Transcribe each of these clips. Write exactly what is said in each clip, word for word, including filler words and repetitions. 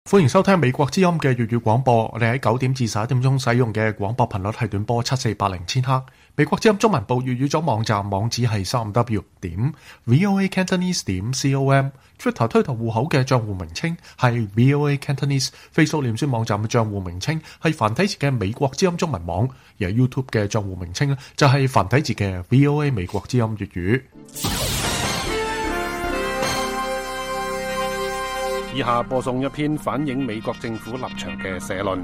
歡迎收聽美國之音嘅粵語廣播。我哋喺九點至十一點鐘使用嘅廣播頻率係短波七四八零千赫。美國之音中文部粵語組網站網址係三 w 點 voa cantonese 點 com。Twitter 推特戶口嘅賬戶名稱係 voa cantonese。Facebook 臉書網站嘅賬戶名稱係繁體字嘅美國之音中文網，而 YouTube 嘅賬戶名稱就係繁體字嘅 voa 美國之音粵語。 以下播送一篇反映美國政府立場嘅社論。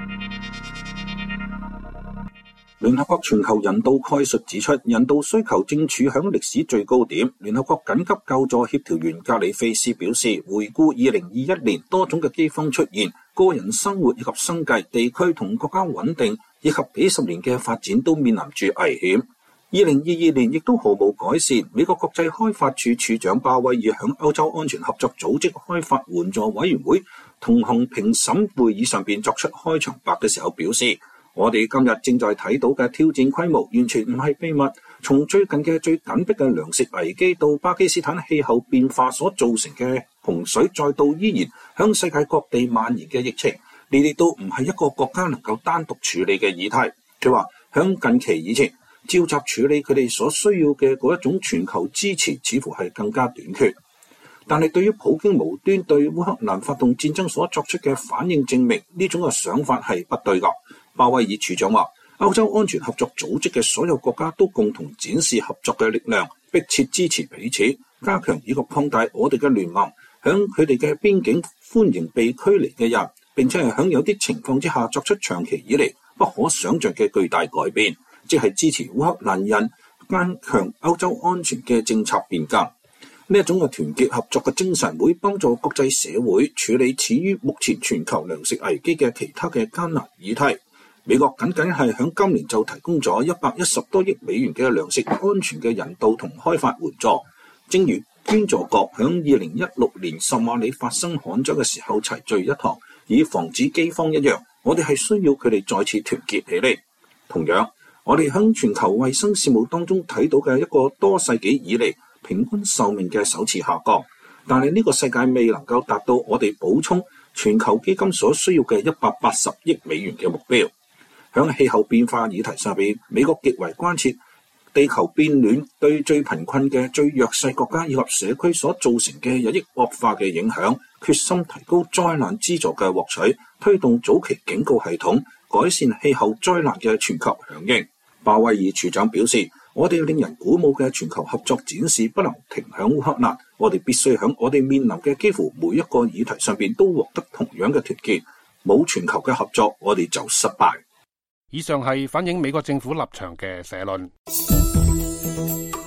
聯合國全球人道概述指出，人道需求正處響歷史最高點。聯合國緊急救助協調員格里菲斯表示，回顧二零二一年，多種嘅饑荒出現，個人生活以及生計、地區同國家穩定以及幾十年嘅發展都面臨住危險。二零二二年亦都毫無改善。美國國際開發署署長鮑威爾響歐洲安全合作組織開發援助委員會同行評審會議上邊作出開場白嘅時候表示，我哋今日正在睇到嘅挑戰規模完全唔係秘密。從最近嘅最緊迫嘅糧食危機到巴基斯坦氣候變化所造成嘅洪水，再到依然向世界各地蔓延嘅疫情，呢啲都唔係一個國家能夠單獨處理嘅議題。佢話響近期以前，召集處理佢哋所需要嘅嗰一種全球支持似乎係更加短缺。但係對於普京無端對烏克蘭發動戰爭所作出嘅反應，證明呢種嘅想法係不對㗎。鮑威爾處長話，歐洲安全合作組織嘅所有國家都共同展示合作嘅力量，迫切支持彼此，加強以及擴大我哋嘅聯盟，響佢哋嘅邊境歡迎被驅離嘅人，並且係響有啲情況之下作出長期以嚟不可想像嘅巨大改變，即係支持烏克蘭人加強歐洲安全嘅政策變革。呢一種嘅團結合作嘅精神會幫助國際社會處理處於目前全球糧食危機嘅其他嘅艱難議題。美國僅僅係響今年就提供咗一百一十多億美元嘅糧食安全嘅人道同開發援助。正如捐助國響二零一六年索馬里發生旱災嘅時候齊聚一堂，以防止饑荒一樣，我哋係需要佢哋再次團結起嚟。同樣，我哋響全球衛生事務當中睇到嘅一個多世紀以嚟平均壽命嘅首次下降，但係呢個世界未能夠達到我哋補充全球基金所需要嘅一百八十億美元嘅目標。響氣候變化議題上邊，美國極為關切地球變暖對最貧困嘅最弱勢國家以及社區所造成嘅日益惡化嘅影響，決心提高災難資助嘅獲取，推動早期警告系統，改善氣候災難嘅全球響應。鮑威爾處長表示，我哋令人鼓舞嘅全球合作展示不能停響烏克蘭，我哋必須響我哋面臨嘅幾乎每一個議題上邊都獲得同樣嘅團結。冇全球嘅合作，我哋就失敗。 以上係反映美國政府立場嘅社論。